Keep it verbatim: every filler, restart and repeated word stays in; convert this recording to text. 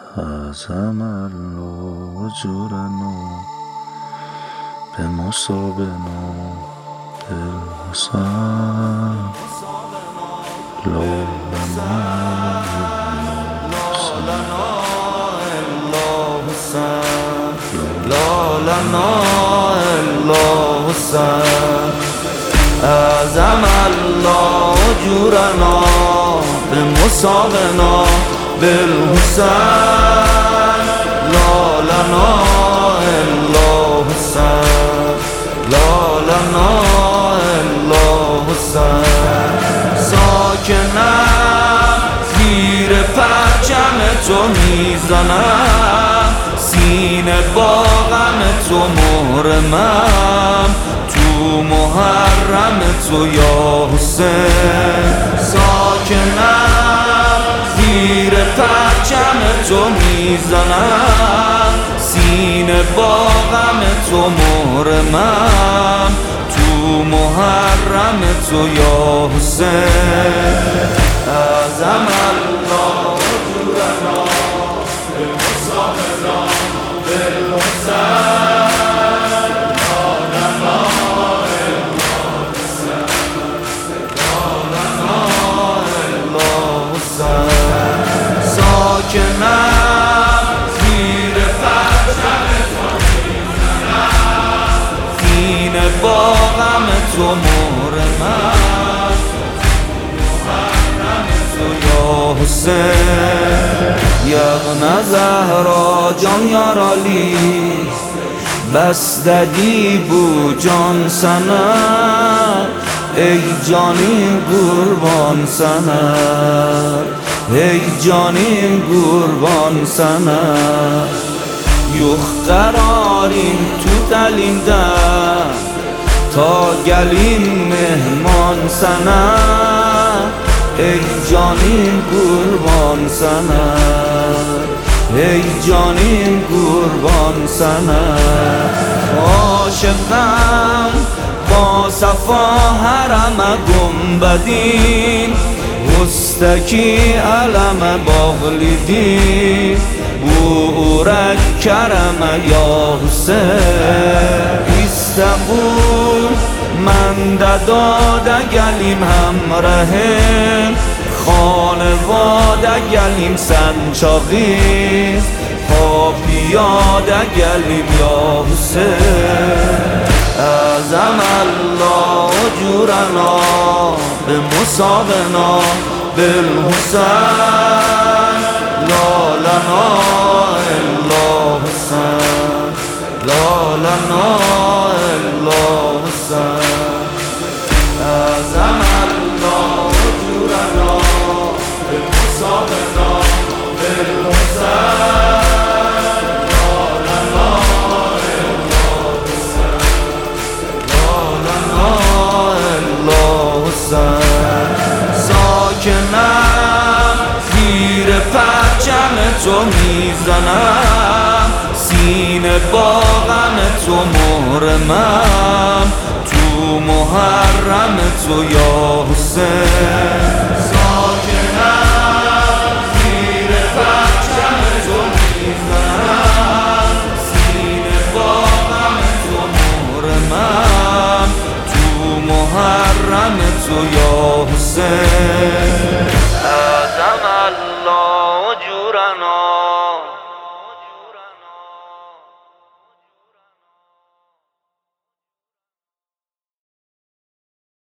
عظم الله اجورنا بمصابنا بالحسن لا لنا إلا حسن لا لنا إلا حسن عظم الله أجورنا بمصابنا بالحسن لا لنا إلا حسن لا لنا إلا حسن ساکنم زیر پرچم تو میزنم سینه با غم تو محرمم تو محرم تو یا حسین ساکنم زیر پرچم تو میزنم سینه با غم تو محرمم تو محرم تو یا حسین عظم الله أجورنا بمصابنا بالحسن لا لنا إلا حسن لا لنا إلا حسن ساکنم زیر پرچم تو میزنم سینه با غم تو محرمم حسین یغن زهرا جان یارالی بس ددی بو جان سنه ای جانی قربان سنه ای جانی قربان سنه یخ قراریم تو دلیندم تا گلیم مهمان سنه ای جانیم قربان سنه ای جانیم قربان سنه عاشقم با صفا حرم گنبدین مستکی علم باغلیدین بورک کرم یا حسین استنبول من داده گلیم همراهیم خانواده گلیم سنچاقی پا پیاده گلیم یا حسین عظم الله أجورنا بمصابنا بالحسن لا لنا إلا حسن لا لنا إلا حسن عظم الله أجورنا بمصابنا بالحسن لا لنا إلا حسن لا لنا إلا حسن ساکنم زیر پرچم تو میزنم سینه با غم تو محرمم تو محرم تو یا حسین ساکنم زیر پرچم تو میزنم سینه با غم تو محرمم تو محرم تو یا حسین عظم الله أجورنا